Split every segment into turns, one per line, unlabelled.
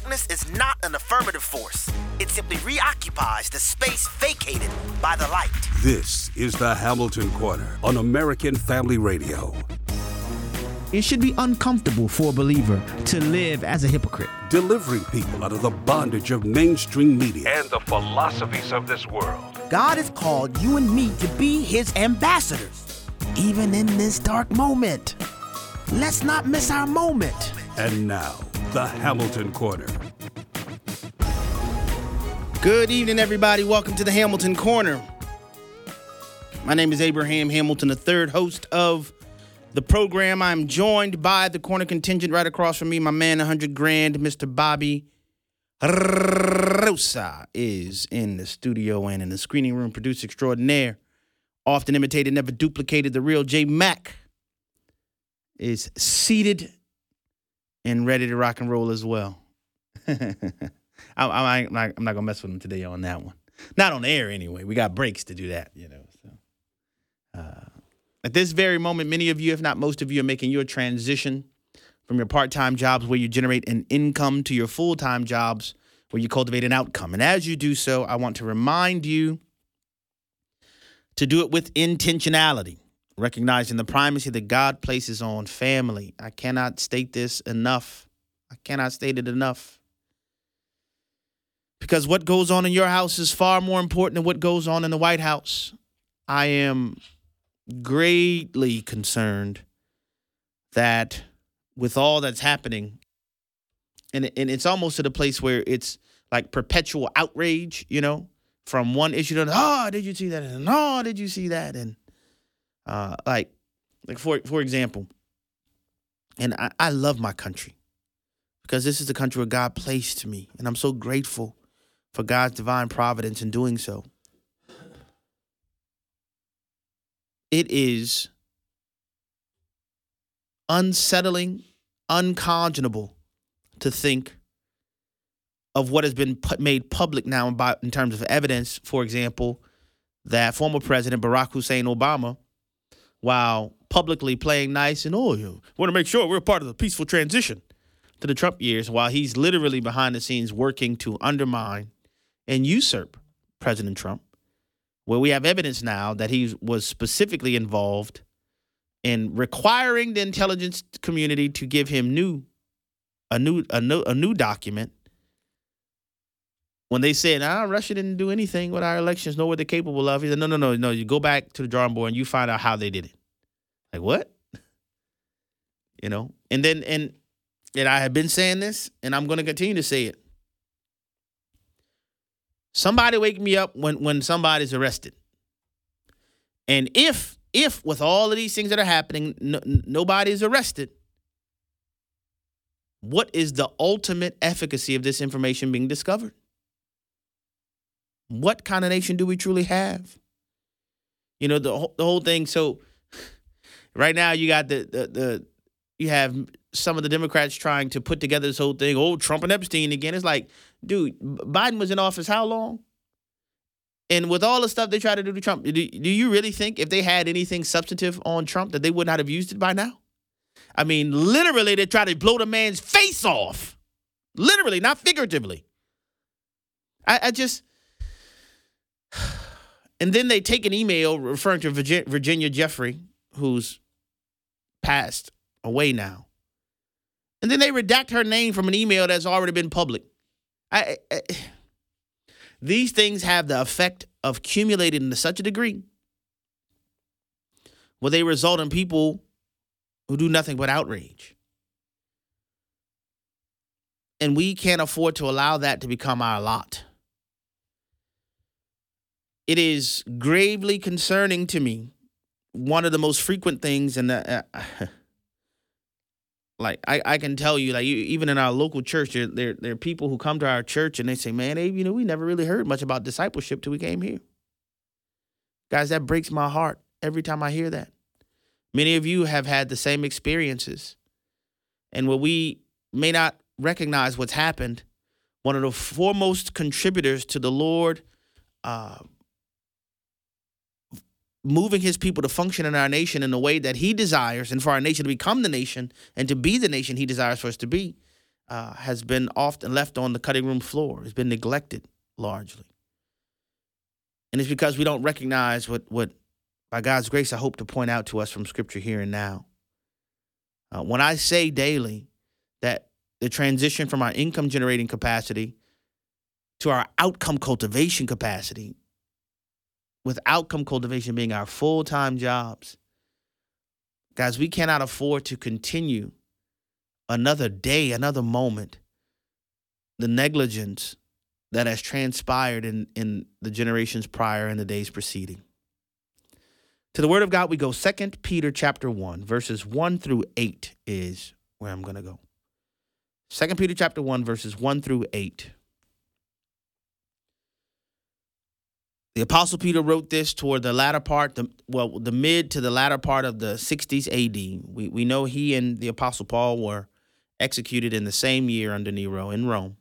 darkness is not an affirmative force. It simply reoccupies the space vacated by the light.
This is the Hamilton Corner on American Family Radio.
It should be uncomfortable for a believer to live as a hypocrite.
Delivering people out of the bondage of mainstream media
and the philosophies of this world.
God has called you and me to be his ambassadors, even in this dark moment. Let's not miss our moment.
And now, the Hamilton Corner.
Good evening, everybody. Welcome to the Hamilton Corner. My name is Abraham Hamilton, the third host of the program. I'm joined by the corner contingent right across from me, my man, 100 grand, Mr. Bobby Rosa is in the studio and in the screening room, producer extraordinaire, often imitated, never duplicated. The real J Mac is seated and ready to rock and roll as well. I'm not going to mess with him today on that one. Not on the air anyway. We got breaks to do that, you know. So, at this very moment, many of you, if not most of you, are making your transition from your part-time jobs where you generate an income to your full-time jobs where you cultivate an outcome. And as you do so, I want to remind you to do it with intentionality, recognizing the primacy that God places on family. I cannot state this enough. I cannot state it enough. Because what goes on in your house is far more important than what goes on in the White House. I am greatly concerned that with all that's happening, and it's almost to the place where it's like perpetual outrage, you know, from one issue to another. Oh, did you see that? And oh, did you see that? And like for example, and I love my country because this is the country where God placed me, and I'm so grateful for God's divine providence in doing so. It is unsettling, unconscionable to think of what has been made public now in terms of evidence. For example, that former President Barack Hussein Obama, while publicly playing nice and, you want to make sure we're part of the peaceful transition to the Trump years, while he's literally behind the scenes working to undermine and usurp President Trump, where we have evidence now that he was specifically involved in requiring the intelligence community to give him a new document when they said, Russia didn't do anything with our elections, nor were they capable of. He said, no, you go back to the drawing board and you find out how they did it. Like, what? You know, and I have been saying this, and I'm going to continue to say it. Somebody wake me up when somebody's arrested. And if with all of these things that are happening, nobody's arrested, what is the ultimate efficacy of this information being discovered? What kind of nation do we truly have? You know, the whole thing. So right now you got you have some of the Democrats trying to put together this whole thing. Oh, Trump and Epstein again. It's like, dude, Biden was in office how long? And with all the stuff they try to do to Trump, do you really think if they had anything substantive on Trump that they would not have used it by now? I mean, literally, they try to blow the man's face off. Literally, not figuratively. I just... And then they take an email referring to Virginia Jeffrey, who's passed away now. And then they redact her name from an email that's already been public. These things have the effect of accumulating to such a degree where they result in people who do nothing but outrage. And we can't afford to allow that to become our lot. It is gravely concerning to me. One of the most frequent things, and I can tell you, like even in our local church, there are people who come to our church and they say, man, Abe, we never really heard much about discipleship till we came here. Guys, that breaks my heart every time I hear that. Many of you have had the same experiences. And where we may not recognize what's happened, one of the foremost contributors to the Lord moving his people to function in our nation in the way that he desires, and for our nation to become the nation and to be the nation he desires for us to be, has been often left on the cutting room floor, has been neglected largely. And it's because we don't recognize what by God's grace, I hope to point out to us from Scripture here and now. When I say daily that the transition from our income generating capacity to our outcome cultivation capacity, with outcome cultivation being our full-time jobs, guys, we cannot afford to continue another day, another moment, the negligence that has transpired in the generations prior and the days preceding. To the Word of God, we go 2 Peter chapter 1, verses 1 through 8 is where I'm going to go. 2 Peter chapter 1, verses 1 through 8. The Apostle Peter wrote this toward the latter part, the mid to the latter part of the 60s AD. We know he and the Apostle Paul were executed in the same year under Nero in Rome.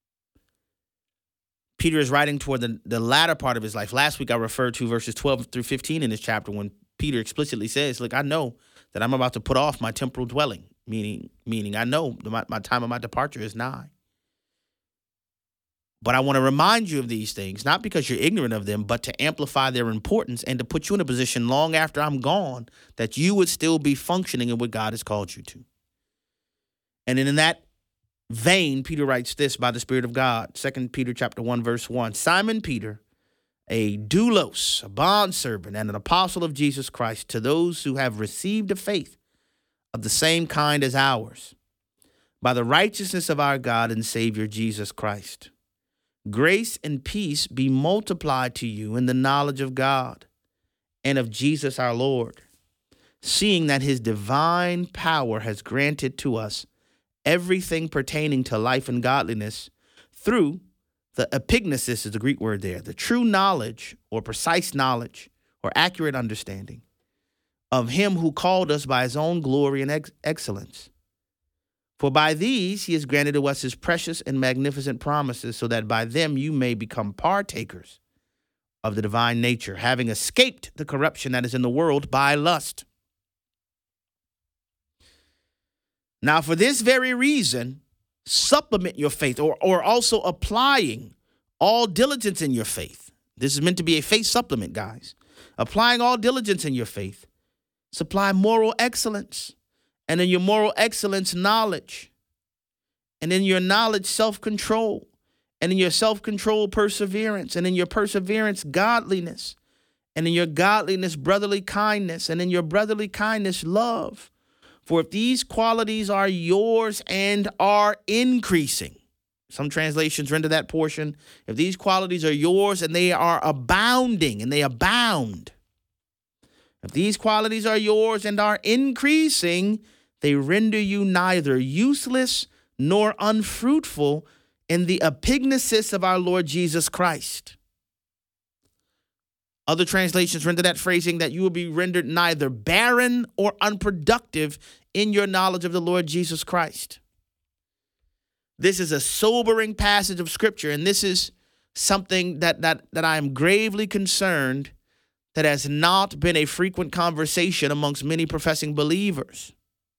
Peter is writing toward the latter part of his life. Last week I referred to verses 12 through 15 in this chapter when Peter explicitly says, look, I know that I'm about to put off my temporal dwelling, meaning I know my time of my departure is nigh. But I want to remind you of these things, not because you're ignorant of them, but to amplify their importance and to put you in a position long after I'm gone that you would still be functioning in what God has called you to. And in that vein, Peter writes this by the Spirit of God, 2 Peter chapter 1, verse 1. Simon Peter, a doulos, a bondservant, and an apostle of Jesus Christ, to those who have received a faith of the same kind as ours, by the righteousness of our God and Savior Jesus Christ. Grace and peace be multiplied to you in the knowledge of God and of Jesus our Lord, seeing that his divine power has granted to us everything pertaining to life and godliness through the epignosis is the Greek word there, the true knowledge or precise knowledge or accurate understanding of him who called us by his own glory and excellence. For by these he has granted to us his precious and magnificent promises, so that by them you may become partakers of the divine nature, having escaped the corruption that is in the world by lust. Now, for this very reason, supplement your faith or also applying all diligence in your faith. This is meant to be a faith supplement, guys. Applying all diligence in your faith. Supply moral excellence. And in your moral excellence, knowledge. And in your knowledge, self-control. And in your self-control, perseverance. And in your perseverance, godliness. And in your godliness, brotherly kindness. And in your brotherly kindness, love. For if these qualities are yours and are increasing, some translations render that portion, if these qualities are yours and they are abounding and they abound, if these qualities are yours and are increasing, they render you neither useless nor unfruitful in the epignosis of our Lord Jesus Christ. Other translations render that phrasing that you will be rendered neither barren or unproductive in your knowledge of the Lord Jesus Christ. This is a sobering passage of Scripture, and this is something that I am gravely concerned that has not been a frequent conversation amongst many professing believers.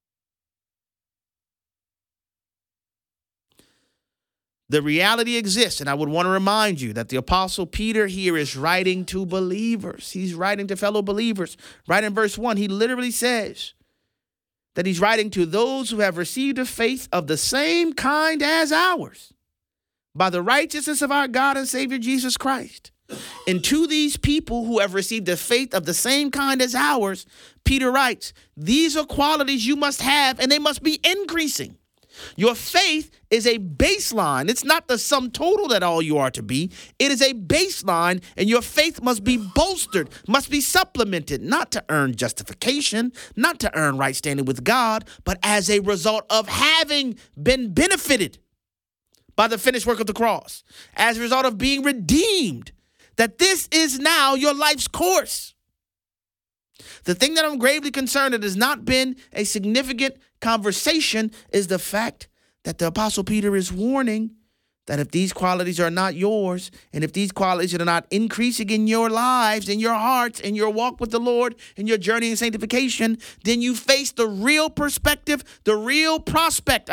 The reality exists, and I would want to remind you that the Apostle Peter here is writing to believers. He's writing to fellow believers. Right in verse 1, he literally says that he's writing to those who have received a faith of the same kind as ours, by the righteousness of our God and Savior Jesus Christ. And to these people who have received a faith of the same kind as ours, Peter writes, these are qualities you must have, and they must be increasing. Your faith is a baseline. It's not the sum total that all you are to be. It is a baseline, and your faith must be bolstered, must be supplemented, not to earn justification, not to earn right standing with God, but as a result of having been benefited by the finished work of the cross, as a result of being redeemed, that this is now your life's course. The thing that I'm gravely concerned that has not been a significant conversation is the fact that the Apostle Peter is warning that if these qualities are not yours, and if these qualities are not increasing in your lives, in your hearts, in your walk with the Lord, in your journey in sanctification, then you face the real prospect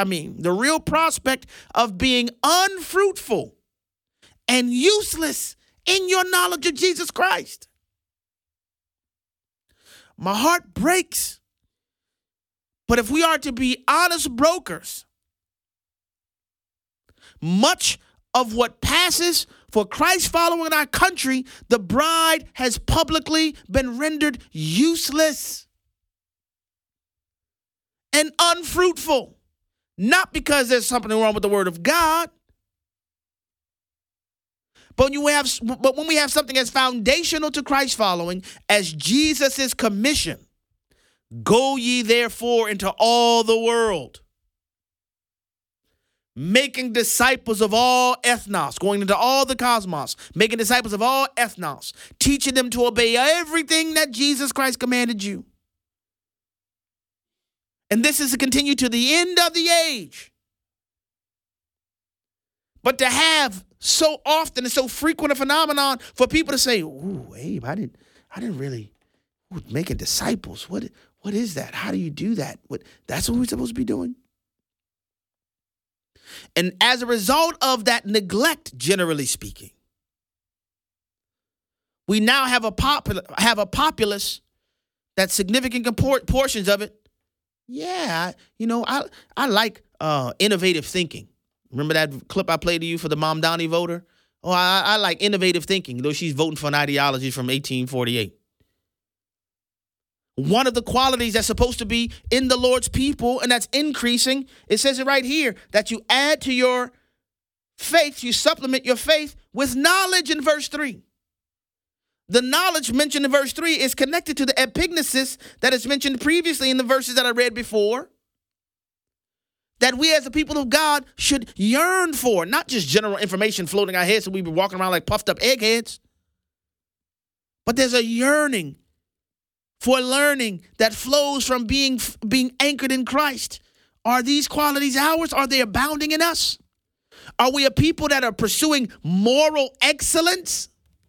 of being unfruitful and useless in your knowledge of Jesus Christ. My heart breaks. But if we are to be honest brokers, much of what passes for Christ following in our country, the bride has publicly been rendered useless and unfruitful. Not because there's something wrong with the word of God, but when we have something as foundational to Christ following as Jesus' commission, go ye therefore into all the world, making disciples of all ethnos, going into all the cosmos, making disciples of all ethnos, teaching them to obey everything that Jesus Christ commanded you. And this is to continue to the end of the age. But to have so often and so frequent a phenomenon for people to say, "Ooh, Abe, I didn't really making disciples. What is that? How do you do that? That's what we're supposed to be doing?" And as a result of that neglect, generally speaking, we now have a populace that significant portions of it. Yeah, I like innovative thinking. Remember that clip I played to you for the Mamdani voter? Oh, I like innovative thinking, though she's voting for an ideology from 1848. One of the qualities that's supposed to be in the Lord's people, and that's increasing, it says it right here, that you add to your faith, you supplement your faith with knowledge in verse 3. The knowledge mentioned in verse 3 is connected to the epignosis that is mentioned previously in the verses that I read before, that we as the people of God should yearn for, not just general information floating our heads so we be walking around like puffed up eggheads, but there's a yearning for learning that flows from being anchored in Christ. Are these qualities ours? Are they abounding in us? Are we a people that are pursuing moral excellence?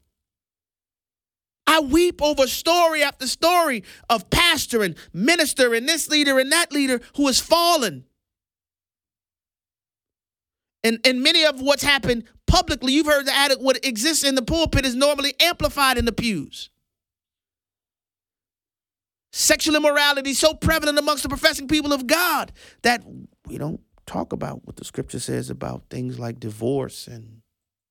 I weep over story after story of pastor and minister and this leader and that leader who has fallen. And many of what's happened publicly, you've heard the adage, what exists in the pulpit is normally amplified in the pews. Sexual immorality is so prevalent amongst the professing people of God that we don't talk about what the scripture says about things like divorce. And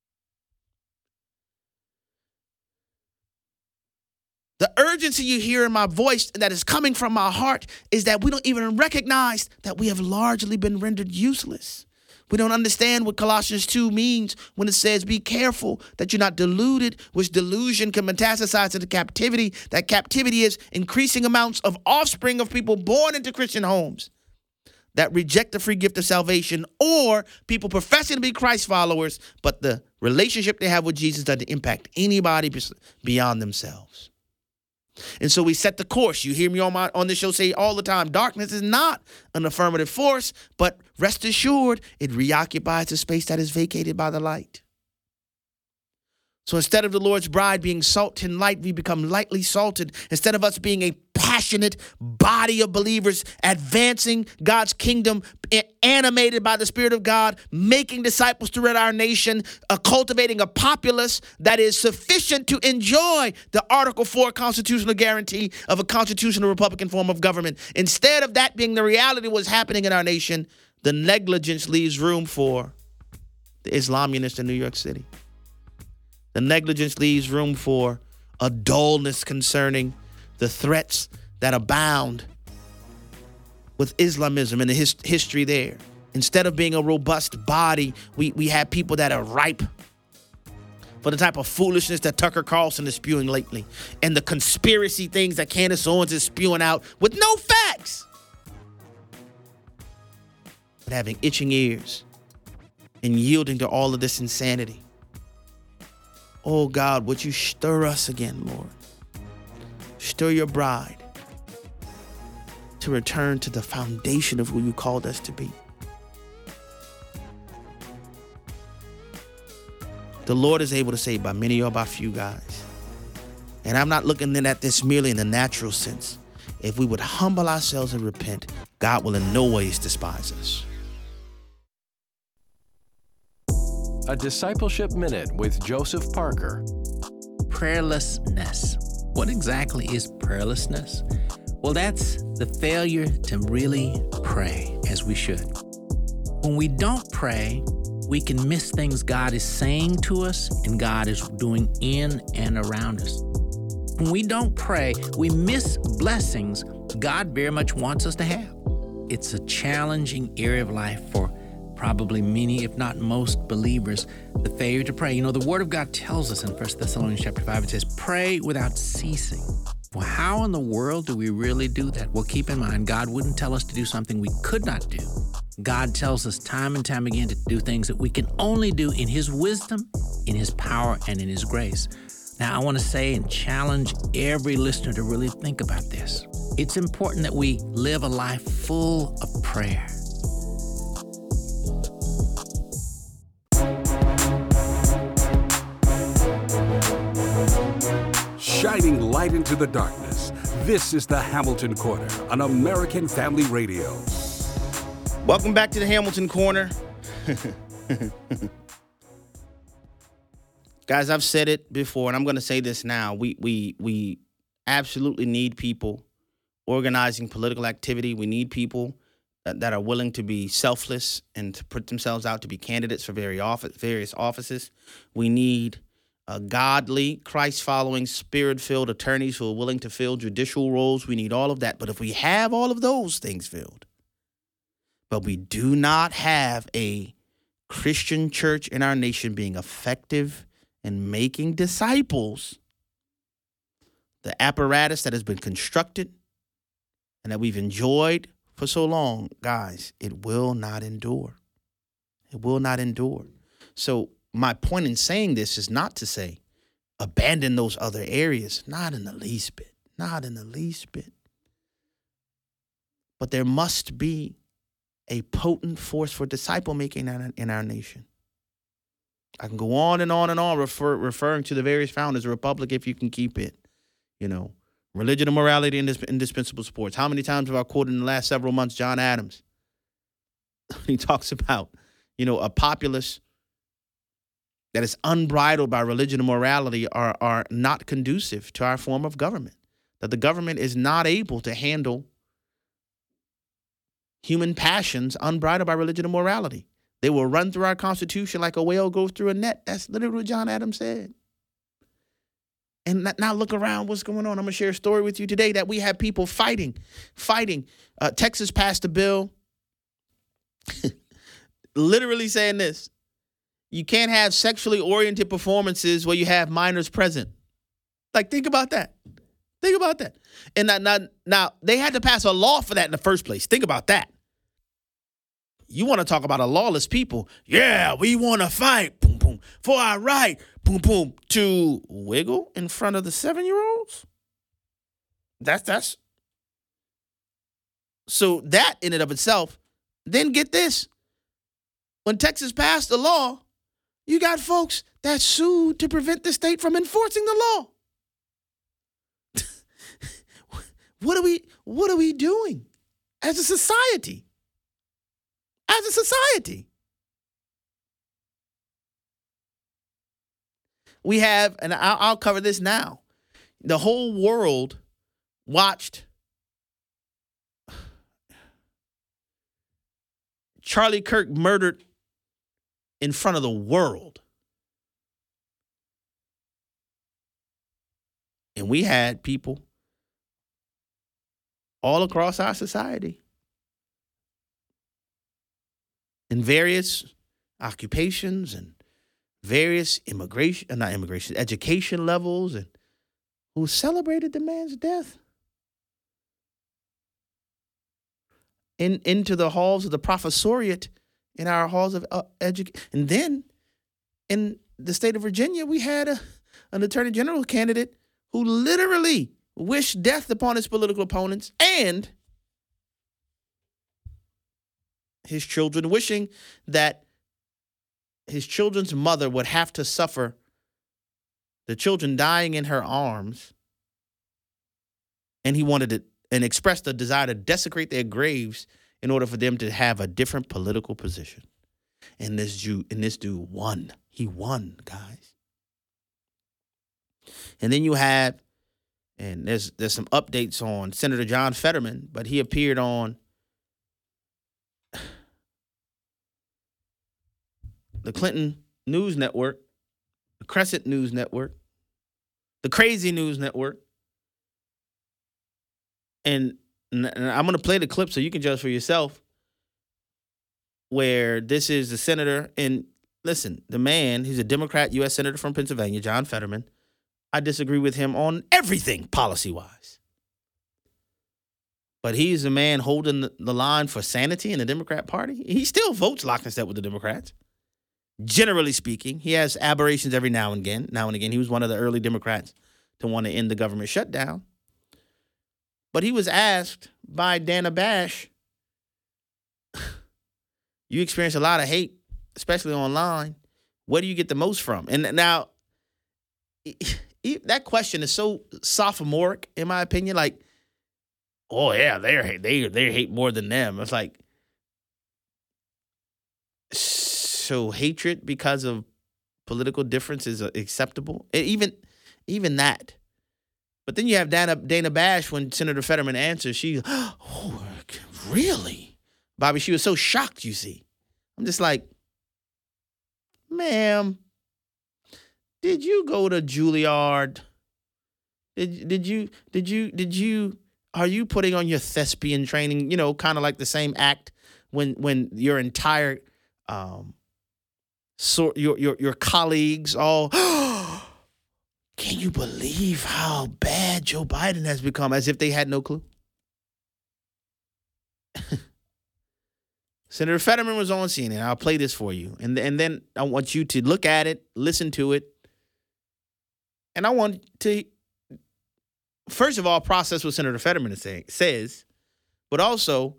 the urgency you hear in my voice that is coming from my heart is that we don't even recognize that we have largely been rendered useless. We don't understand what Colossians 2 means when it says, be careful that you're not deluded, which delusion can metastasize into captivity. That captivity is increasing amounts of offspring of people born into Christian homes that reject the free gift of salvation, or people professing to be Christ followers, but the relationship they have with Jesus doesn't impact anybody beyond themselves. And so we set the course. You hear me on this show say all the time, darkness is not an affirmative force, but rest assured, it reoccupies the space that is vacated by the light. So instead of the Lord's bride being salt and light, we become lightly salted. Instead of us being a passionate body of believers advancing God's kingdom, animated by the Spirit of God, making disciples throughout our nation, cultivating a populace that is sufficient to enjoy the Article 4 constitutional guarantee of a constitutional Republican form of government. Instead of that being the reality of what's happening in our nation, the negligence leaves room for the Islamists in New York City. The negligence leaves room for a dullness concerning the threats that abound with Islamism and the history there. Instead of being a robust body, we have people that are ripe for the type of foolishness that Tucker Carlson is spewing lately, and the conspiracy things that Candace Owens is spewing out with no facts, but having itching ears and yielding to all of this insanity. Oh God, would you stir us again, Lord? Stir your bride to return to the foundation of who you called us to be. The Lord is able to save by many or by few, guys. And I'm not looking at this merely in the natural sense. If we would humble ourselves and repent, God will in no ways despise us.
A Discipleship Minute with Joseph Parker.
Prayerlessness. What exactly is prayerlessness? Well, that's the failure to really pray as we should. When we don't pray, we can miss things God is saying to us and God is doing in and around us. When we don't pray, we miss blessings God very much wants us to have. It's a challenging area of life for probably many, if not most believers, the failure to pray. You know, the Word of God tells us in 1 Thessalonians chapter 5, it says, pray without ceasing. Well, how in the world do we really do that? Well, keep in mind, God wouldn't tell us to do something we could not do. God tells us time and time again to do things that we can only do in His wisdom, in His power, and in His grace. Now, I want to say and challenge every listener to really think about this. It's important that we live a life full of prayer.
Shining light into the darkness. This is the Hamilton Corner on American Family Radio.
Welcome back to the Hamilton Corner. Guys, I've said it before, and I'm going to say this now. We absolutely need people organizing political activity. We need people that are willing to be selfless and to put themselves out to be candidates for various offices. We need godly, Christ-following, Spirit-filled attorneys who are willing to fill judicial roles. We need all of that. But if we have all of those things filled, but we do not have a Christian church in our nation being effective in making disciples, the apparatus that has been constructed and that we've enjoyed for so long, guys, it will not endure. It will not endure. So my point in saying this is not to say abandon those other areas. Not in the least bit. Not in the least bit. But there must be a potent force for disciple making in our nation. I can go on and on and on referring to the various founders, a republic if you can keep it. You know, religion and morality and indispensable sports. How many times have I quoted in the last several months John Adams? He talks about, you know, a populace that is unbridled by religion and morality are not conducive to our form of government. That the government is not able to handle human passions unbridled by religion and morality. They will run through our Constitution like a whale goes through a net. That's literally what John Adams said. And now look around what's going on. I'm going to share a story with you today that we have people fighting. Texas passed a bill literally saying this. You can't have sexually oriented performances where you have minors present. Like, think about that. Think about that. And now they had to pass a law for that in the first place. Think about that. You want to talk about a lawless people? Yeah, we want to fight, boom, boom, for our right, boom, boom, to wiggle in front of the 7-year-olds? That's. So that in and of itself, then get this. When Texas passed the law, you got folks that sued to prevent the state from enforcing the law. What are we doing as a society? As a society. We have, and I'll cover this now. The whole world watched Charlie Kirk murdered in front of the world. And we had people all across our society in various occupations and various education levels, and who celebrated the man's death into the halls of the professoriate in our halls of education. And then in the state of Virginia, we had an attorney general candidate who literally wished death upon his political opponents and his children, wishing that his children's mother would have to suffer the children dying in her arms, and he wanted it and expressed a desire to desecrate their graves in order for them to have a different political position. And this dude won. He won, guys. And then you have, and there's some updates on Senator John Fetterman, but he appeared on the Clinton News Network, the Crescent News Network, the Crazy News Network. And I'm going to play the clip so you can judge for yourself, where this is the senator. And listen, the man, he's a Democrat, U.S. Senator from Pennsylvania, John Fetterman. I disagree with him on everything policy-wise. But he's a man holding the line for sanity in the Democrat Party. He still votes lock and step with the Democrats. Generally speaking, he has aberrations every now and again. He was one of the early Democrats to want to end the government shutdown. But he was asked by Dana Bash, you experience a lot of hate, especially online. Where do you get the most from? And now, that question is so sophomoric, in my opinion. Like, oh yeah, they hate more than them. It's like, so hatred because of political difference is acceptable. Even that. But then you have Dana Bash, when Senator Fetterman answers, she, oh, really? Bobby, she was so shocked, you see. I'm just like, ma'am, did you go to Juilliard? Did you, are you putting on your thespian training, kind of like the same act when your entire, your colleagues all, can you believe how bad Joe Biden has become, as if they had no clue? Senator Fetterman was on CNN. I'll play this for you. And then I want you to look at it, listen to it. And I want to, first of all, process what Senator Fetterman says, but also,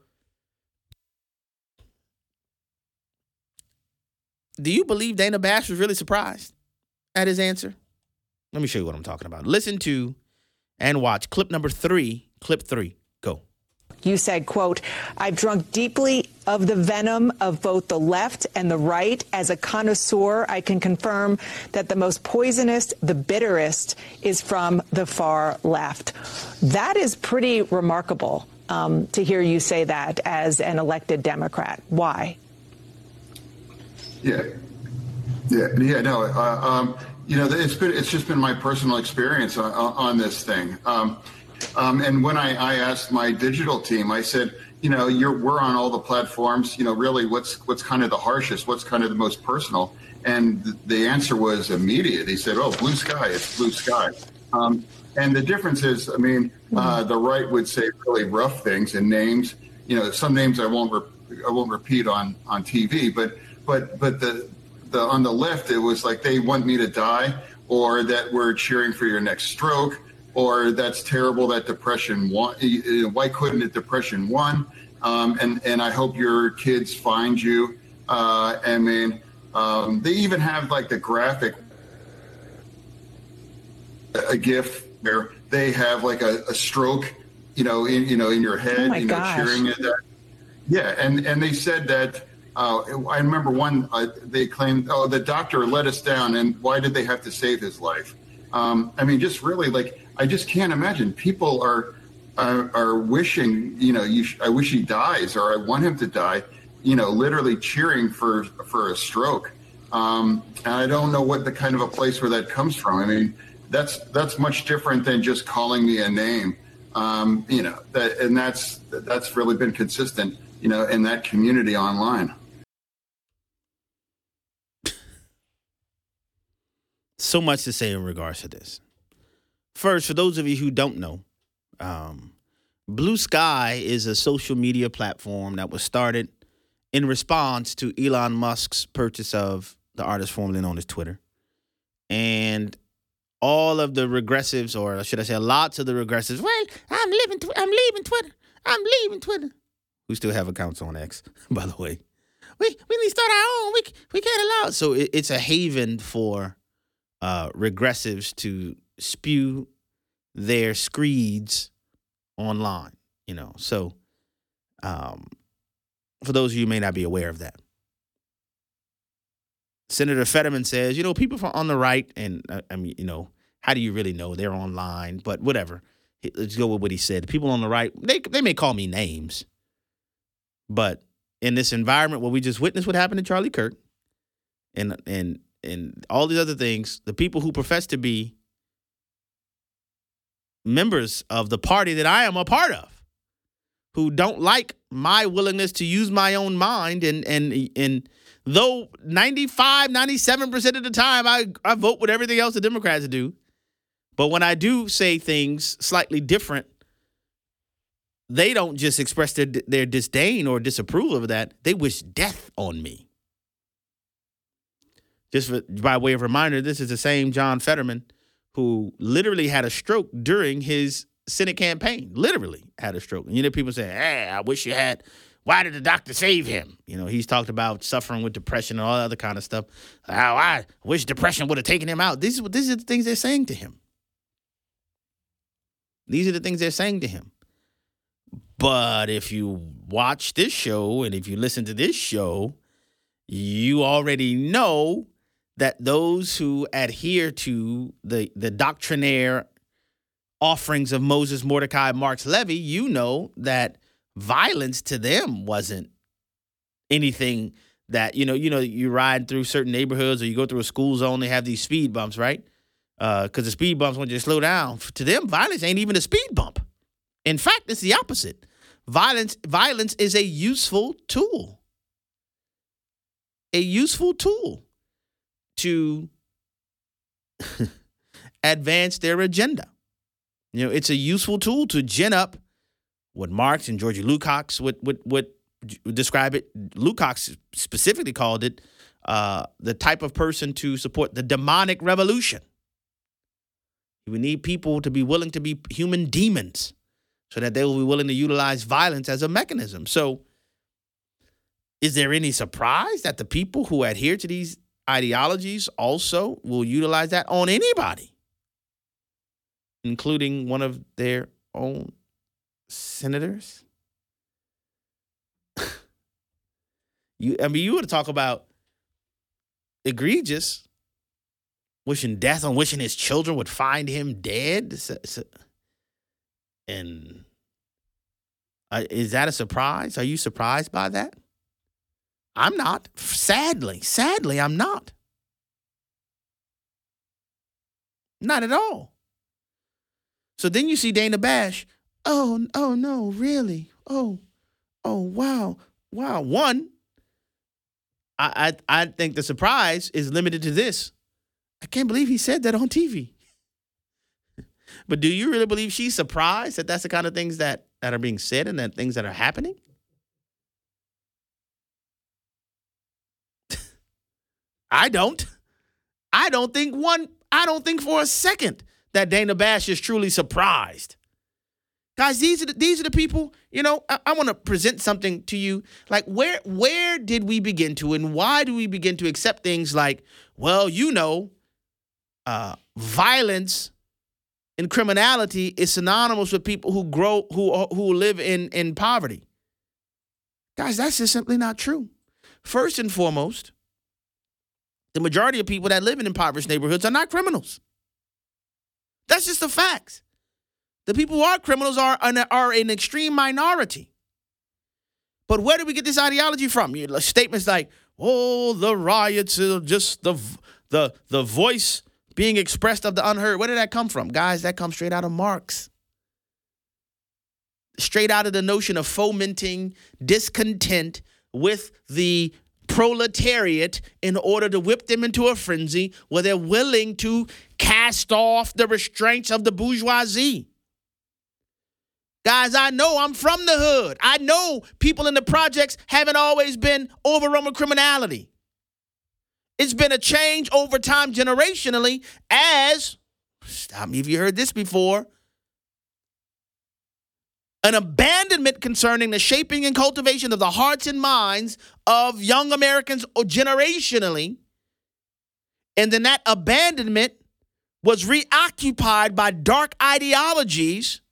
do you believe Dana Bash was really surprised at his answer? Let me show you what I'm talking about. Listen to and watch clip number 3, clip 3. Go.
You said, quote, I've drunk deeply of the venom of both the left and the right. As a connoisseur, I can confirm that the most poisonous, the bitterest, is from the far left. That is pretty remarkable to hear you say that as an elected Democrat. Why?
No. It's just been my personal experience on this thing. And when I asked my digital team, I said, we're on all the platforms. Really, what's kind of the harshest? What's kind of the most personal? And the answer was immediate. He said, "Oh, blue sky. It's blue sky." And the difference is, the right would say really rough things and names. Some names I won't repeat on TV, but the on the left, it was like they want me to die, or that we're cheering for your next stroke, or that's terrible that depression won. Why couldn't it depression won? And I hope your kids find you. They even have like the graphic, a GIF where they have like a stroke, in your head, cheering at that. Yeah, and they said that. I remember one. They claimed, "Oh, the doctor let us down," and why did they have to save his life? Just really, I just can't imagine. People are wishing, I wish he dies, or I want him to die. Literally cheering for a stroke. And I don't know what the kind of a place where that comes from. That's much different than just calling me a name. That's really been consistent, in that community online.
So much to say in regards to this. First, for those of you who don't know, Blue Sky is a social media platform that was started in response to Elon Musk's purchase of the artist formerly known as Twitter. And all of the regressives, or should I say lots of the regressives, well, I'm leaving Twitter. Who still have accounts on X, by the way. we need to start our own. We can't allow it. So it's a haven for regressives to spew their screeds online, So for those of you who may not be aware of that, Senator Fetterman says, people from on the right, and how do you really know they're online? But whatever. Let's go with what he said. People on the right, they may call me names, but in this environment where we just witnessed what happened to Charlie Kirk and all these other things, the people who profess to be members of the party that I am a part of, who don't like my willingness to use my own mind, and though 97% of the time I vote with everything else the Democrats do, but when I do say things slightly different, they don't just express their disdain or disapproval of that. They wish death on me. Just by way of reminder, this is the same John Fetterman who literally had a stroke during his Senate campaign. Literally had a stroke. And people say, hey, I wish you had. Why did the doctor save him? He's talked about suffering with depression and all that other kind of stuff. I wish depression would have taken him out. These are the things they're saying to him. These are the things they're saying to him. But if you watch this show and if you listen to this show, you already know that those who adhere to the doctrinaire offerings of Moses Mordecai Marks Levy, you know that violence to them wasn't anything that, you ride through certain neighborhoods or you go through a school zone, they have these speed bumps, right? Because the speed bumps want you to slow down. To them, violence ain't even a speed bump. In fact, it's the opposite. Violence is a useful tool. A useful tool to advance their agenda. It's a useful tool to gin up what Marx and George Lukács would describe it. Lukács specifically called it the type of person to support the demonic revolution. We need people to be willing to be human demons so that they will be willing to utilize violence as a mechanism. So is there any surprise that the people who adhere to these ideologies also will utilize that on anybody, including one of their own senators? You would talk about egregious, wishing death on wishing his children would find him dead. And is that a surprise? Are you surprised by that? I'm not. Sadly, I'm not. Not at all. So then you see Dana Bash. Oh no, really? Oh, wow. One, I think the surprise is limited to this. I can't believe he said that on TV. But do you really believe she's surprised that that's the kind of things that are being said and that things that are happening? I don't. I don't think for a second that Dana Bash is truly surprised. Guys, these are the people, I want to present something to you. Like, where did we begin to, and why do we begin to accept things like, well, violence and criminality is synonymous with people who live in poverty? Guys, that's just simply not true. First and foremost, the majority of people that live in impoverished neighborhoods are not criminals. That's just the facts. The people who are criminals are an extreme minority. But where do we get this ideology from? Statements like, "Oh, the riots are just the voice being expressed of the unheard." Where did that come from? Guys, that comes straight out of Marx. Straight out of the notion of fomenting discontent with the proletariat in order to whip them into a frenzy where they're willing to cast off the restraints of the bourgeoisie. Guys, I know I'm from the hood. I know people in the projects haven't always been overrun with criminality. It's been a change over time generationally as, stop me if you heard this before, An abandonment concerning the shaping and cultivation of the hearts and minds of young Americans generationally. And then that abandonment was reoccupied by dark ideologies,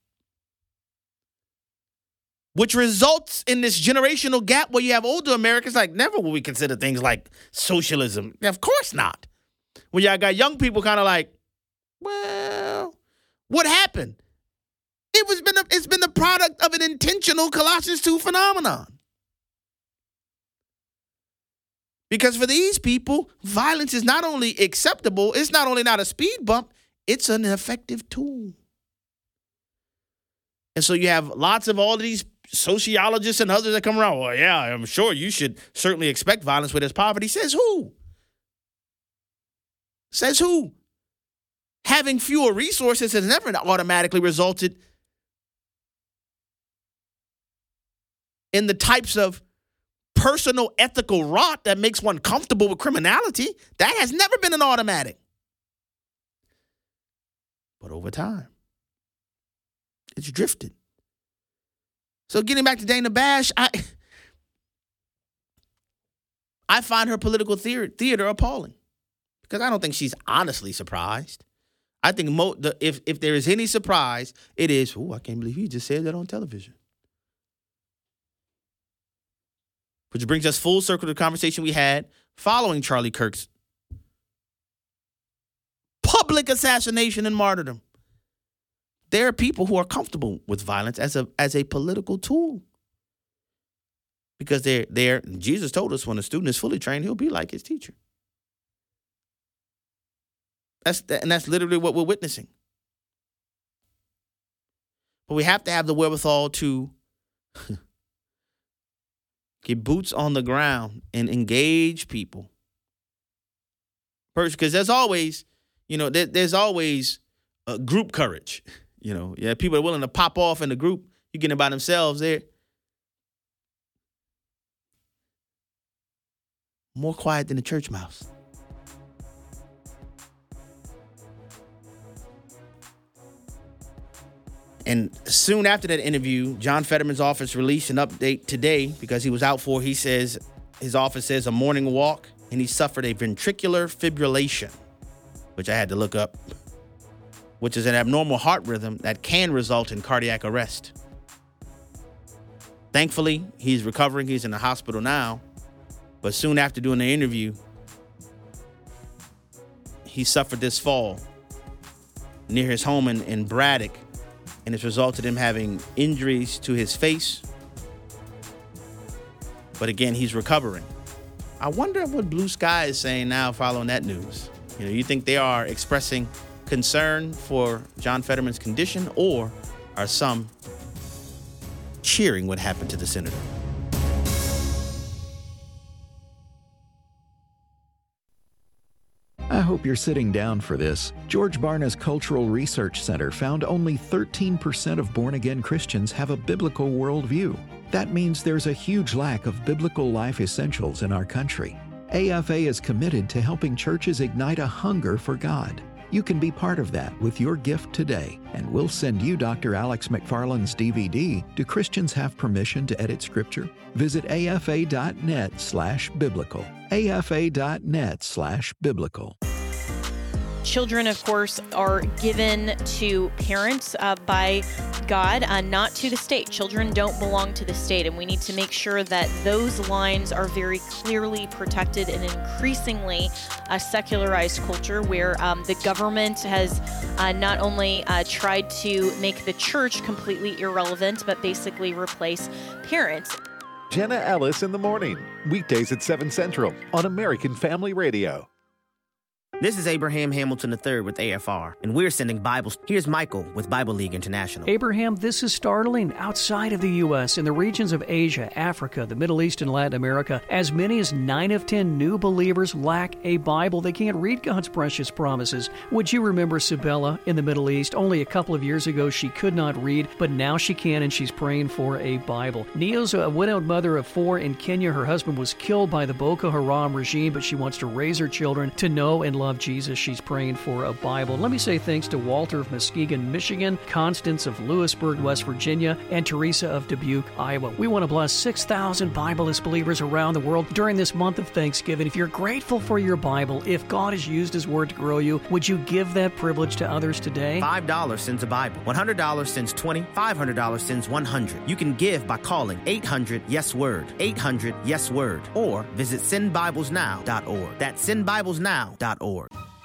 which results in this generational gap where you have older Americans like, never will we consider things like socialism. Of course not. When y'all got young people kind of like, well, what happened? It's been the product of an intentional Colossians 2 phenomenon. Because for these people, violence is not only acceptable, it's not only not a speed bump, it's an effective tool. And so you have lots of all of these sociologists and others that come around. Well, yeah, I'm sure you should certainly expect violence where there's poverty. Says who? Says who? Having fewer resources has never automatically resulted in the types of personal ethical rot that makes one comfortable with criminality. That has never been an automatic. But over time, it's drifted. So getting back to Dana Bash, I find her political theater appalling because I don't think she's honestly surprised. I think if there is any surprise, it is, I can't believe he just said that on television. Which brings us full circle to the conversation we had following Charlie Kirk's public assassination and martyrdom. There are people who are comfortable with violence as a political tool. Because Jesus told us when a student is fully trained, he'll be like his teacher. That's literally what we're witnessing. But we have to have the wherewithal to get boots on the ground and engage people. Because there's always, there's always group courage. People are willing to pop off in the group. You get it by themselves. They're more quiet than a church mouse. And soon after that interview, John Fetterman's office released an update today because he was out for, his office says, a morning walk, and he suffered a ventricular fibrillation, which I had to look up, which is an abnormal heart rhythm that can result in cardiac arrest. Thankfully, he's recovering. He's in the hospital now. But soon after doing the interview, he suffered this fall near his home in Braddock. And it's resulted in him having injuries to his face. But again, he's recovering. I wonder what Blue Sky is saying now following that news. You think they are expressing concern for John Fetterman's condition, or are some cheering what happened to the senator?
I hope you're sitting down for this. George Barna's Cultural Research Center found only 13% of born-again Christians have a biblical worldview. That means there's a huge lack of biblical life essentials in our country. AFA is committed to helping churches ignite a hunger for God. You can be part of that with your gift today, and we'll send you Dr. Alex McFarland's DVD, Do Christians Have Permission to Edit Scripture? Visit afa.net/biblical. afa.net/biblical.
Children, of course, are given to parents by God, not to the state. Children don't belong to the state, and we need to make sure that those lines are very clearly protected in an increasingly secularized culture where the government has not only tried to make the church completely irrelevant, but basically replace parents.
Jenna Ellis in the morning, weekdays at 7 Central on American Family Radio.
This is Abraham Hamilton III with AFR, and we're sending Bibles. Here's Michael with Bible League International.
Abraham, this is startling. Outside of the U.S., in the regions of Asia, Africa, the Middle East, and Latin America, as many as 9 of 10 new believers lack a Bible. They can't read God's precious promises. Would you remember Sabella in the Middle East? Only a couple of years ago, she could not read, but now she can, and she's praying for a Bible. Neo's a widowed mother of 4 in Kenya. Her husband was killed by the Boko Haram regime, but she wants to raise her children to know and love Jesus. She's praying for a Bible. Let me say thanks to Walter of Muskegon, Michigan, Constance of Lewisburg, West Virginia, and Teresa of Dubuque, Iowa. We want to bless 6,000 Bibleless believers around the world during this month of Thanksgiving. If you're grateful for your Bible, if God has used His Word to grow you, would you give that privilege to others today?
$5 sends a Bible. $100 sends 20. $500 sends 100. You can give by calling 800-YES-WORD. 800-YES-WORD. Or visit sendbiblesnow.org. That's sendbiblesnow.org.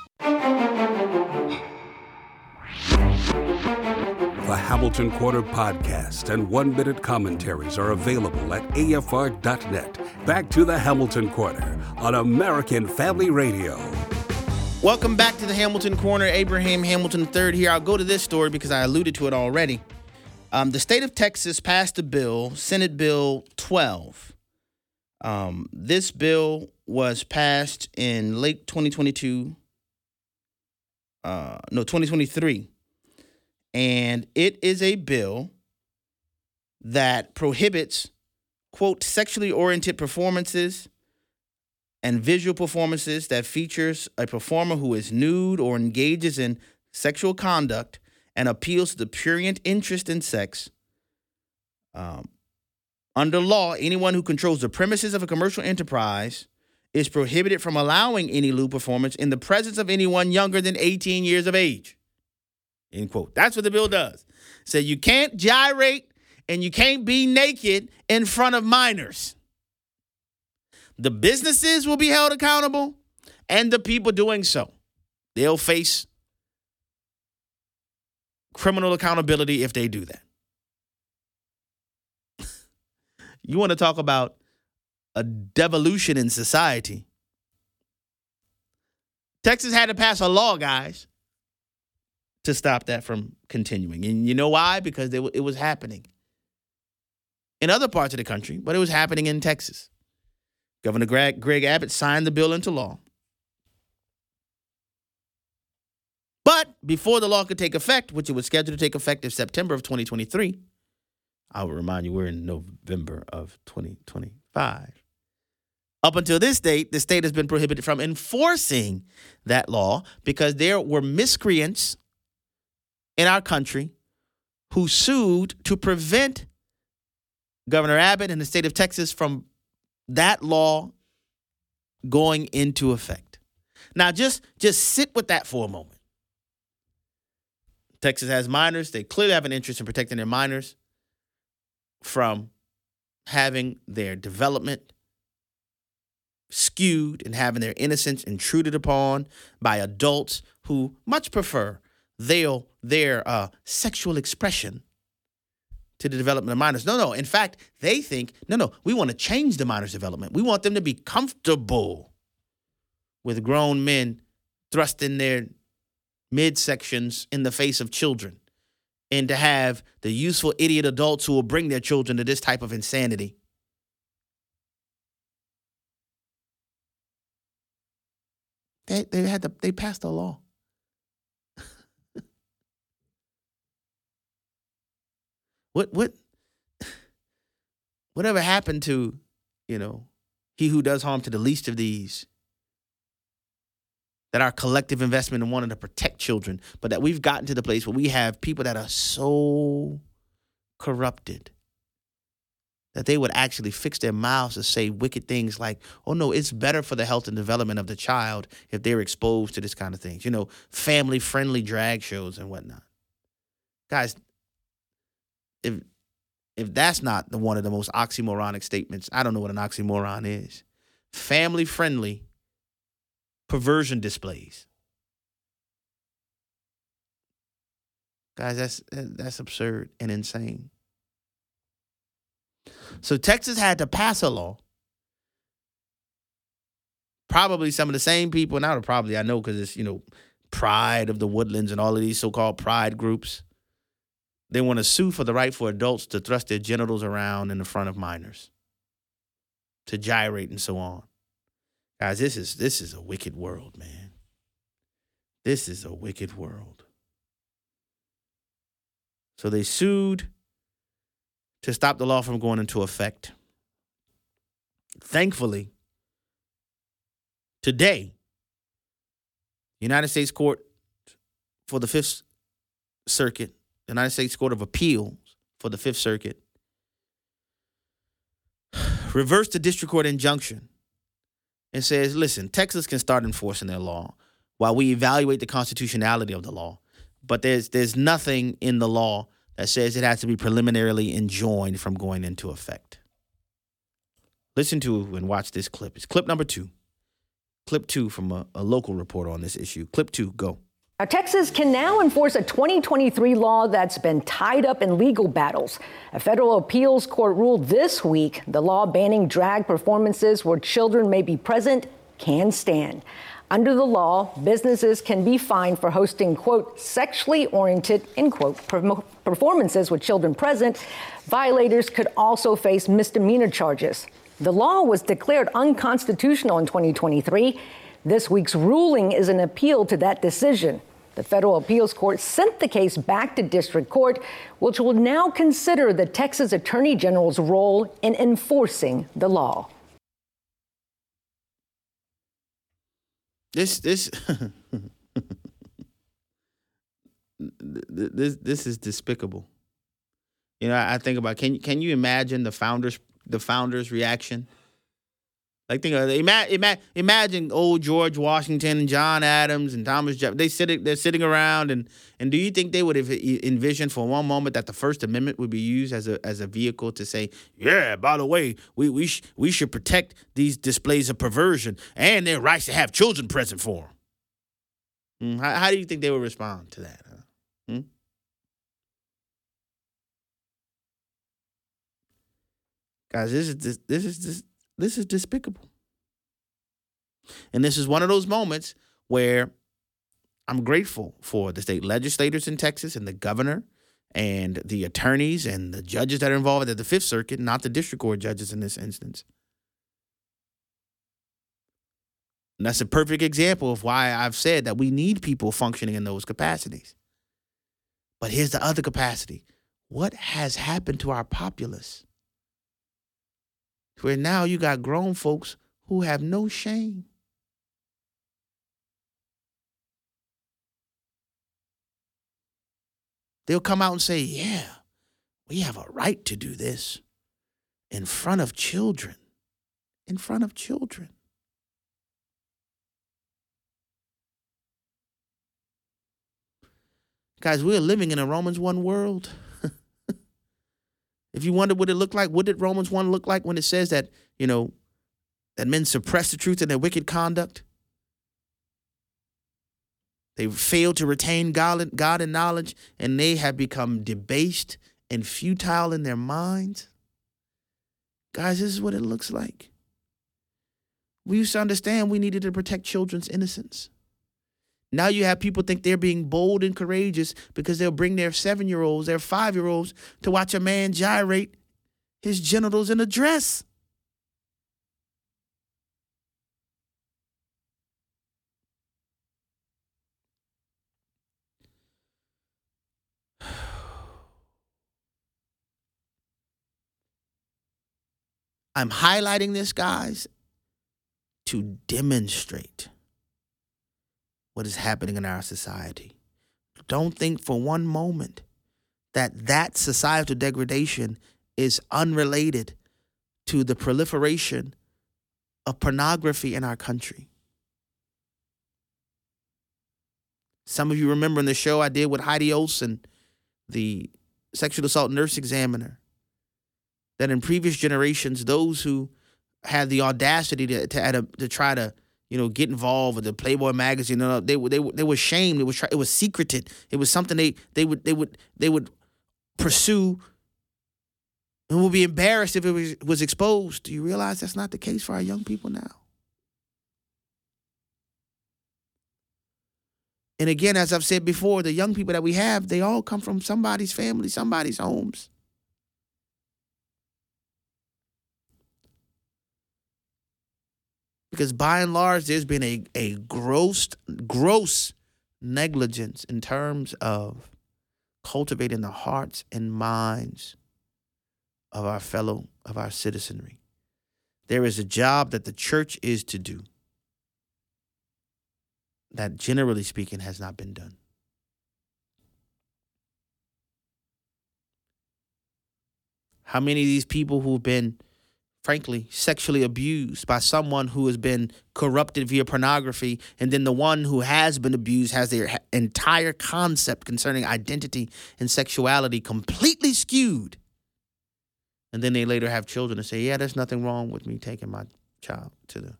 The Hamilton Corner podcast and one-minute commentaries are available at afr.net. Back to the Hamilton Corner on American Family Radio.
Welcome back to the Hamilton Corner. Abraham Hamilton III here. I'll go to this story because I alluded to it already. The state of Texas passed a bill, Senate Bill 12. This bill was passed in late 2023. And it is a bill that prohibits, quote, sexually oriented performances and visual performances that features a performer who is nude or engages in sexual conduct and appeals to the prurient interest in sex. Under law, anyone who controls the premises of a commercial enterprise is prohibited from allowing any lewd performance in the presence of anyone younger than 18 years of age. End quote. That's what the bill does. So you can't gyrate and you can't be naked in front of minors. The businesses will be held accountable and the people doing so. They'll face criminal accountability if they do that. You want to talk about a devolution in society? Texas had to pass a law, guys, to stop that from continuing. And you know why? Because it was happening in other parts of the country, but it was happening in Texas. Governor Greg Abbott signed the bill into law. But before the law could take effect, which it was scheduled to take effect in September of 2023, I will remind you we're in November of 2025. Up until this date, the state has been prohibited from enforcing that law because there were miscreants in our country who sued to prevent Governor Abbott and the state of Texas from that law going into effect. Now, just sit with that for a moment. Texas has minors. They clearly have an interest in protecting their minors from having their development skewed and having their innocence intruded upon by adults who much prefer their sexual expression to the development of minors. No. In fact, they think, no, we want to change the minors' development. We want them to be comfortable with grown men thrusting their midsections in the face of children and to have the useful idiot adults who will bring their children to this type of insanity. They passed a law. Whatever happened to, he who does harm to the least of these, that our collective investment in wanting to protect children, but that we've gotten to the place where we have people that are so corrupted that they would actually fix their mouths to say wicked things like, oh, no, it's better for the health and development of the child if they're exposed to this kind of things. Family-friendly drag shows and whatnot. Guys, if that's not one of the most oxymoronic statements, I don't know what an oxymoron is. Family-friendly perversion displays. Guys, that's absurd and insane. So Texas had to pass a law. Probably some of the same people, not probably, I know because it's, Pride of the Woodlands and all of these so-called pride groups. They want to sue for the right for adults to thrust their genitals around in the front of minors, to gyrate and so on. Guys, this is a wicked world, man. This is a wicked world. So they sued to stop the law from going into effect. Thankfully, today, United States Court for the Fifth Circuit, the United States Court of Appeals for the Fifth Circuit, reversed the district court injunction and says, listen, Texas can start enforcing their law while we evaluate the constitutionality of the law. But there's nothing in the law that says it has to be preliminarily enjoined from going into effect. Listen to and watch this clip. It's clip number 2. Clip 2 from a local report on this issue. Clip 2, go.
Now, Texas can now enforce a 2023 law that's been tied up in legal battles. A federal appeals court ruled this week the law banning drag performances where children may be present can stand. Under the law, businesses can be fined for hosting, quote, sexually oriented, end quote, performances with children present. Violators could also face misdemeanor charges. The law was declared unconstitutional in 2023. This week's ruling is an appeal to that decision. The federal appeals court sent the case back to district court, which will now consider the Texas Attorney General's role in enforcing the law.
This this is despicable. You know, I think about can you imagine the founders reaction? Like think of imagine old George Washington and John Adams and Thomas Jefferson. They're sitting around and do you think they would have envisioned for one moment that the First Amendment would be used as a vehicle to say, yeah, by the way, we should protect these displays of perversion and their rights to have children present for them? How do you think they would respond to that? Guys, this is despicable. And this is one of those moments where I'm grateful for the state legislators in Texas and the governor and the attorneys and the judges that are involved at the Fifth Circuit, not the district court judges in this instance. And that's a perfect example of why I've said that we need people functioning in those capacities. But here's the other capacity. What has happened to our populace? Where now you got grown folks who have no shame. They'll come out and say, yeah, we have a right to do this in front of children. In front of children. Guys, we're living in a Romans 1 world. If you wonder what it looked like, what did Romans 1 look like when it says that, you know, that men suppress the truth in their wicked conduct? They failed to retain God and knowledge, and they have become debased and futile in their minds. Guys, this is what it looks like. We used to understand we needed to protect children's innocence. Now you have people think they're being bold and courageous because they'll bring their 7-year-olds, their 5-year-olds to watch a man gyrate his genitals in a dress. I'm highlighting this, guys, to demonstrate what is happening in our society. Don't think for one moment that societal degradation is unrelated to the proliferation of pornography in our country. Some of you remember in the show I did with Heidi Olsen, the sexual assault nurse examiner, that in previous generations, those who had the audacity to try to, you know, get involved with the Playboy magazine, they were shamed. It was secreted. It was something they would pursue and would be embarrassed if it was exposed. Do you realize that's not the case for our young people now? And again, as I've said before, the young people that we have, they all come from somebody's family, somebody's homes. Because by and large, there's been a gross negligence in terms of cultivating the hearts and minds of our citizenry. There is a job that the church is to do. that generally speaking has not been done. How many of these people who've been, frankly, sexually abused by someone who has been corrupted via pornography, and then the one who has been abused has their entire concept concerning identity and sexuality completely skewed. And then they later have children and say, yeah, there's nothing wrong with me taking my child to the...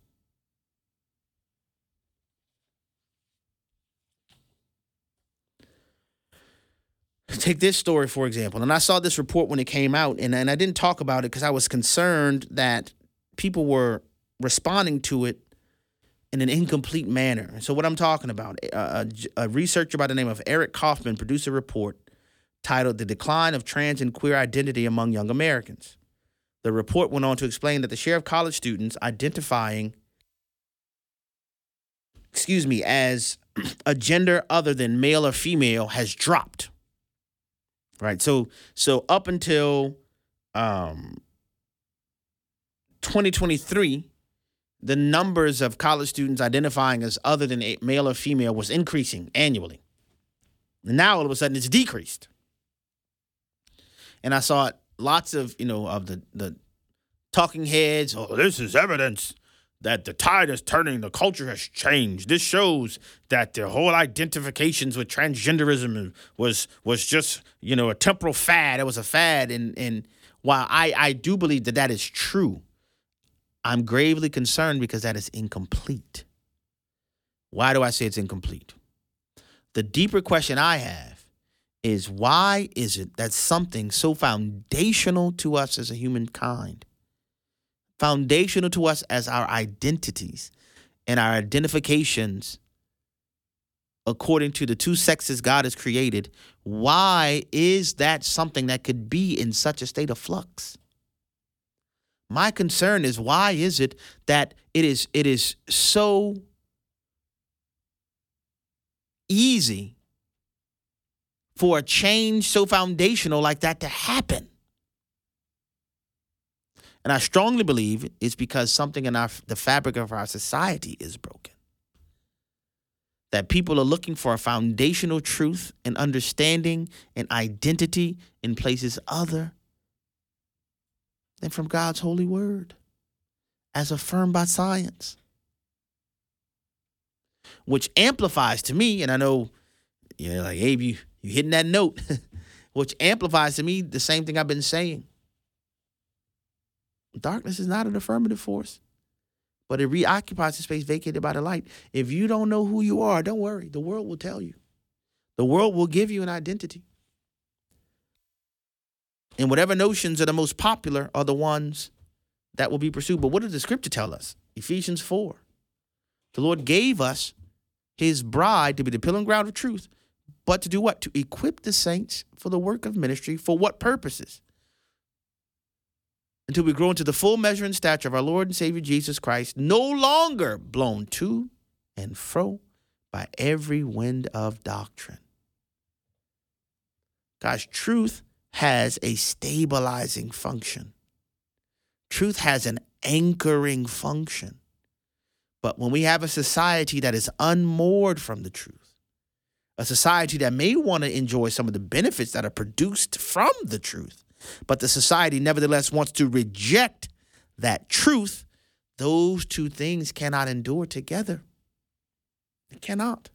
Take this story, for example. And I saw this report when it came out, and I didn't talk about it because I was concerned that people were responding to it in an incomplete manner. And so what I'm talking about, a researcher by the name of Eric Kaufman produced a report titled The Decline of Trans and Queer Identity Among Young Americans. The report went on to explain that the share of college students identifying, as a gender other than male or female has dropped. Right. So up until 2023, the numbers of college students identifying as other than male or female was increasing annually. And now all of a sudden it's decreased. And I saw lots of, of the talking heads. Oh, this is evidence that the tide is turning, the culture has changed. This shows that the whole identifications with transgenderism was just, a temporal fad. It was a fad. And while I do believe that is true, I'm gravely concerned because that is incomplete. Why do I say it's incomplete? The deeper question I have is, why is it that something so foundational to us as a humankind, foundational to us as our identities and our identifications according to the two sexes God has created, why is that something that could be in such a state of flux? My concern is, why is it that it is so easy for a change so foundational like that to happen? And I strongly believe it's because something in the fabric of our society is broken. That people are looking for a foundational truth and understanding and identity in places other than from God's holy word, as affirmed by science. Which amplifies to me, and I know, like, Abe, you hitting that note, which amplifies to me the same thing I've been saying. Darkness is not an affirmative force, but it reoccupies the space vacated by the light. If you don't know who you are, don't worry. The world will tell you. The world will give you an identity. And whatever notions are the most popular are the ones that will be pursued. But what does the scripture tell us? Ephesians 4. The Lord gave us his bride to be the pillar and ground of truth, but to do what? To equip the saints for the work of ministry. For what purposes? Until we grow into the full measure and stature of our Lord and Savior Jesus Christ, no longer blown to and fro by every wind of doctrine. Guys, truth has a stabilizing function. Truth has an anchoring function. But when we have a society that is unmoored from the truth, a society that may want to enjoy some of the benefits that are produced from the truth, but the society nevertheless wants to reject that truth, those two things cannot endure together. It cannot.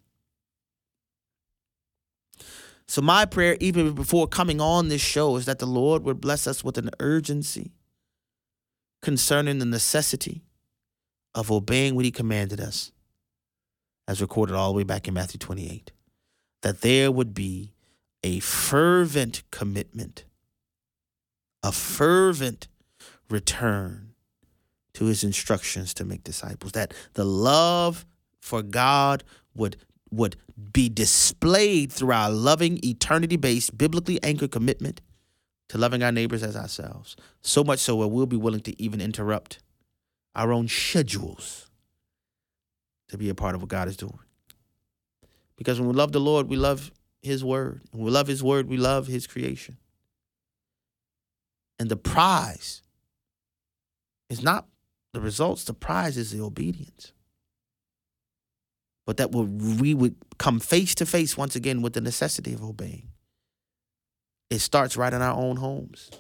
So my prayer, even before coming on this show, is that the Lord would bless us with an urgency concerning the necessity of obeying what he commanded us, as recorded all the way back in Matthew 28, that there would be a fervent commitment, a fervent return to his instructions to make disciples, that the love for God would be displayed through our loving, eternity-based, biblically anchored commitment to loving our neighbors as ourselves. So much so that we'll be willing to even interrupt our own schedules to be a part of what God is doing. Because when we love the Lord, we love his word. When we love his word, we love his creation. And the prize is not the results. The prize is the obedience. but that we would come face to face once again with the necessity of obeying. It starts right in our own homes.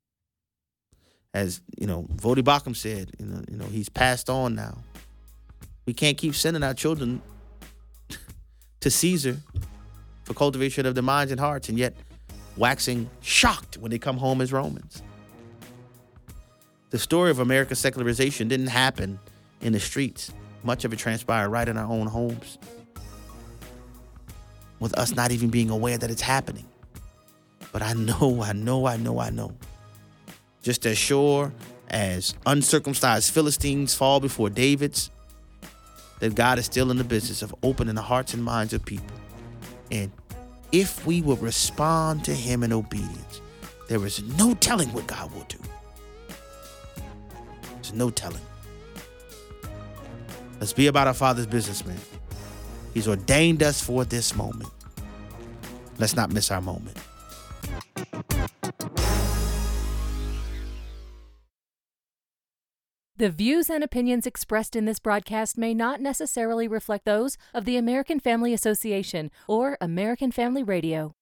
As, Voddie Baucham said, he's passed on now. We can't keep sending our children to Caesar for cultivation of their minds and hearts, and yet waxing shocked when they come home as Romans. The story of America's secularization didn't happen in the streets. Much of it transpired right in our own homes, with us not even being aware that it's happening. But I know. Just as sure as uncircumcised Philistines fall before David's, that God is still in the business of opening the hearts and minds of people. And if we will respond to him in obedience, there is no telling what God will do. There's no telling. Let's be about our Father's business, man. He's ordained us for this moment. Let's not miss our moment.
The views and opinions expressed in this broadcast may not necessarily reflect those of the American Family Association or American Family Radio.